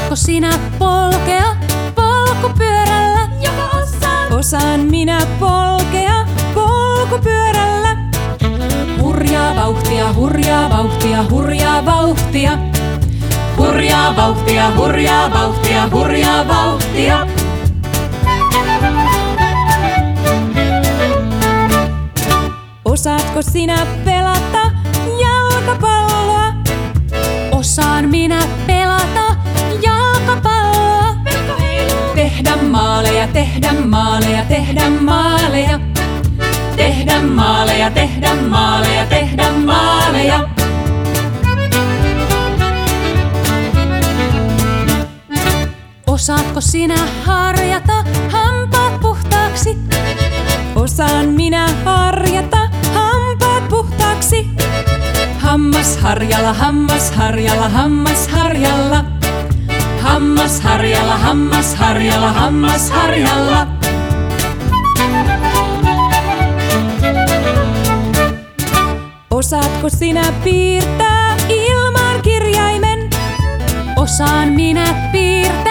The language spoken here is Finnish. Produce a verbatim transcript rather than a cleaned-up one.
Osaatko sinä polkea polkupyörällä? Joka osaan. Osaan minä polkea polkupyörällä. Hurjaa vauhtia, hurjaa vauhtia, hurjaa vauhtia. Hurjaa vauhtia, hurjaa vauhtia, hurjaa vauhtia. Osaatko sinä pelata jalkapalloa? Osaan minä pelata jalkapalloa. Tehdä maaleja, tehdä maaleja, tehdä maaleja. Tehdä maaleja, tehdä maaleja, tehdä maaleja. Osaatko sinä harjata hampaat puhtaaksi? Osaan minä harjata hampaat puhtaaksi. Hammasharjalla, hammasharjalla, hammasharjalla. Hammasharjalla, hammasharjalla, hammasharjalla. Osaatko sinä piirtää ilman kirjaimen? Osaan minä piirtää